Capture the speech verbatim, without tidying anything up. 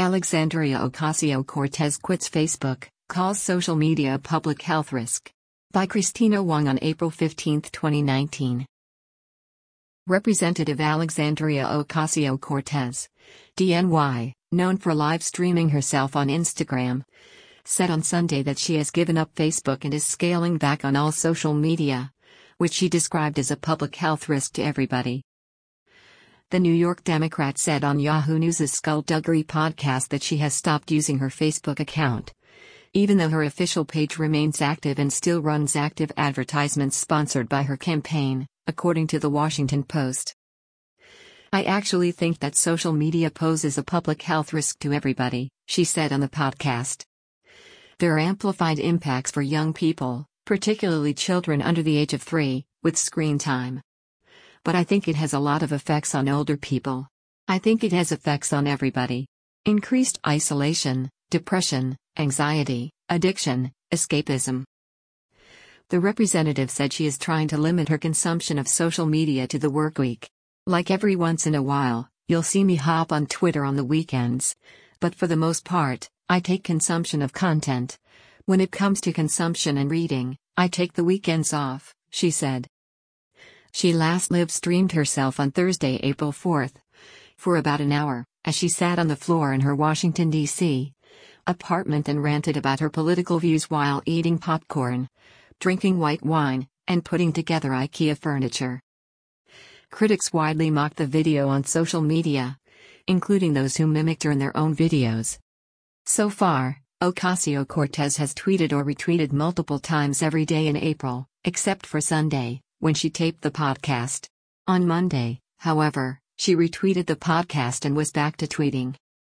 Alexandria Ocasio-Cortez quits Facebook, calls social media a public health risk. By Christina Wong on April fifteenth, twenty nineteen. Representative Alexandria Ocasio-Cortez, D N Y, known for live streaming herself on Instagram, said on Sunday that she has given up Facebook and is scaling back on all social media, which she described as a public health risk to everybody. The New York Democrat said on Yahoo News' Skullduggery podcast that she has stopped using her Facebook account, even though her official page remains active and still runs active advertisements sponsored by her campaign, according to The Washington Post. "I actually think that social media poses a public health risk to everybody," she said on the podcast. "There are amplified impacts for young people, particularly children under the age of three, with screen time. But I think it has a lot of effects on older people. I think it has effects on everybody. Increased isolation, depression, anxiety, addiction, escapism." The representative said she is trying to limit her consumption of social media to the work week. "Like every once in a while, you'll see me hop on Twitter on the weekends. But for the most part, I take consumption of content. When it comes to consumption and reading, I take the weekends off," she said. She last live-streamed herself on Thursday, April fourth, for about an hour, as she sat on the floor in her Washington, D C apartment and ranted about her political views while eating popcorn, drinking white wine, and putting together IKEA furniture. Critics widely mocked the video on social media, including those who mimicked her in their own videos. So far, Ocasio-Cortez has tweeted or retweeted multiple times every day in April, except for Sunday, when she taped the podcast. On Monday, however, she retweeted the podcast and was back to tweeting.